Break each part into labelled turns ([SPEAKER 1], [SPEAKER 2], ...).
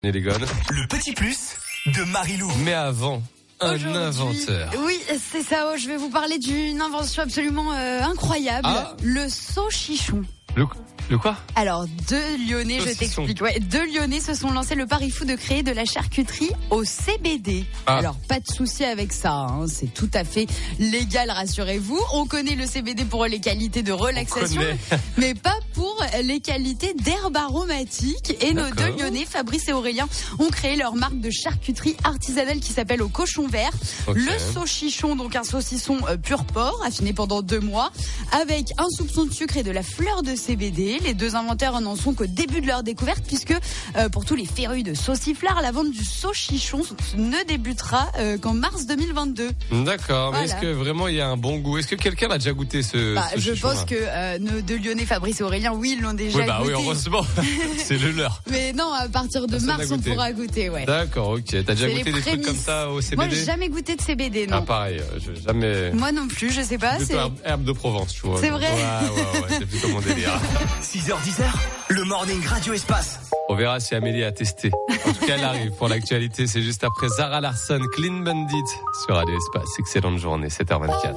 [SPEAKER 1] Le petit plus de Marilou.
[SPEAKER 2] Mais avant, un inventeur.
[SPEAKER 3] Oui, c'est ça. Je vais vous parler d'une invention absolument incroyable. Le sauchichon.
[SPEAKER 2] Le quoi?
[SPEAKER 3] Alors, deux Lyonnais, je t'explique. Ouais, deux Lyonnais se sont lancés le pari fou de créer de la charcuterie au CBD. Alors, pas de souci avec ça, hein. C'est tout à fait légal, rassurez-vous. On connaît le CBD pour les qualités de relaxation, mais pas pour les qualités d'herbe aromatique. Et nos deux Lyonnais, Fabrice et Aurélien, ont créé leur marque de charcuterie artisanale qui s'appelle Au Cochon Vert. Le sauchichon, donc un saucisson pur porc, affiné pendant 2 mois, avec un soupçon de sucre et de la fleur de CBD. Les deux inventeurs n'en sont qu'au début de leur découverte, puisque pour tous les férus de sauciflard, la vente du sauchichon ne débutera qu'en mars 2022.
[SPEAKER 2] D'accord, mais est-ce que vraiment il y a un bon goût? Est-ce que quelqu'un a déjà goûté ce
[SPEAKER 3] Je pense que nos deux Lyonnais, Fabrice et Aurélien, oui, ils l'ont déjà goûté.
[SPEAKER 2] Oui, heureusement, c'est le leur.
[SPEAKER 3] Mais non, à partir de mars, on pourra goûter, ouais.
[SPEAKER 2] D'accord, ok. T'as déjà goûté des trucs comme ça au CBD?
[SPEAKER 3] Moi, j'ai jamais goûté de CBD, non.
[SPEAKER 2] Ah, pareil, j'ai jamais.
[SPEAKER 3] Moi non plus, je sais pas.
[SPEAKER 2] C'est herbe de Provence, tu vois.
[SPEAKER 3] C'est vrai.
[SPEAKER 2] Ouais, c'est plutôt mon délire.
[SPEAKER 1] 6h-10h, le Morning Radio Espace.
[SPEAKER 2] On verra si Amélie a testé. En tout cas, elle arrive pour l'actualité. C'est juste après Zara Larsson, Clean Bandit sur Radio Espace. Excellente journée, 7h24.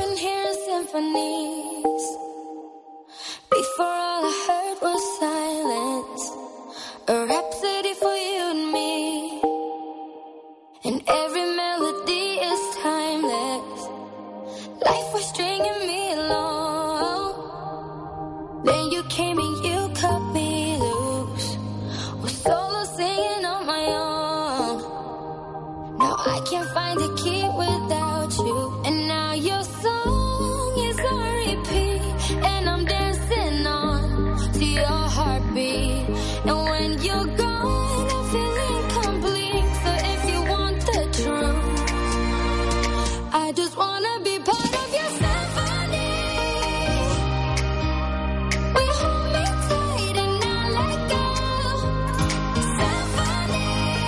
[SPEAKER 4] I can't find the key without you. And now your song is on repeat. And I'm dancing on to your heartbeat. And when you're gone, I feel incomplete. So if you want the truth, I just wanna be part of your symphony. We hold me tight and not let go. Symphony.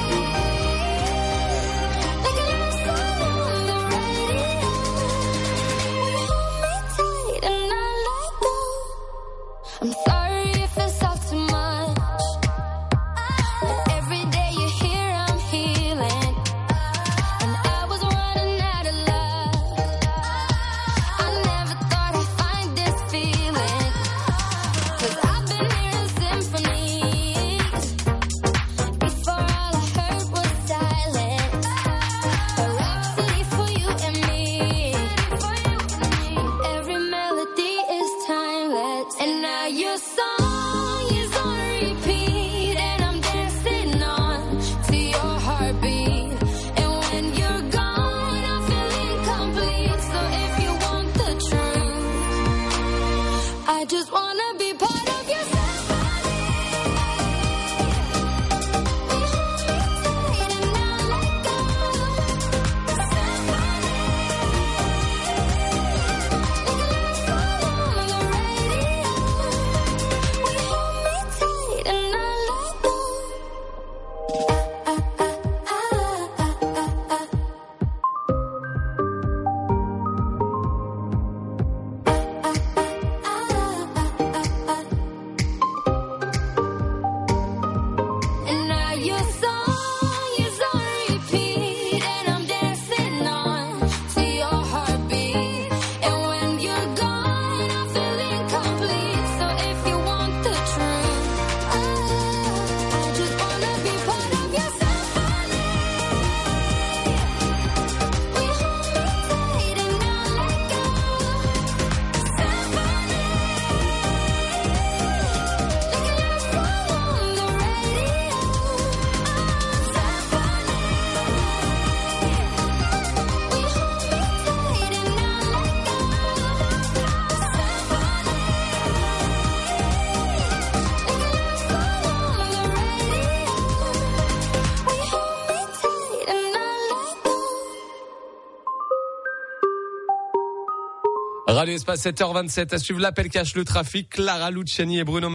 [SPEAKER 4] I'm sorry if it's all too much, but every day you're here I'm healing, and I was running out of love. I never thought I'd find this feeling, 'cause I've been hearing symphonies. Before all I heard was silence, a rhapsody for you and me. Every melody is timeless, and now your song is on repeat, and I'm dancing on to your heartbeat. And when you're gone, I feel incomplete. So if you want the truth, I just wanna be part of your symphony. We hold me tight and not let go. Symphony. And now your song is on repeat, and I'm dancing on to your heartbeat. And when you're gone, I feel incomplete. So if you want the truth, I just wanna be part of your symphony. We hold me tight and not let go. Symphony. Like a love song on the radio. Symphony. We hold me tight and not let go.
[SPEAKER 2] Radio Espace, 7h27. À suivre l'appel cache le trafic. Clara Luciani et Bruno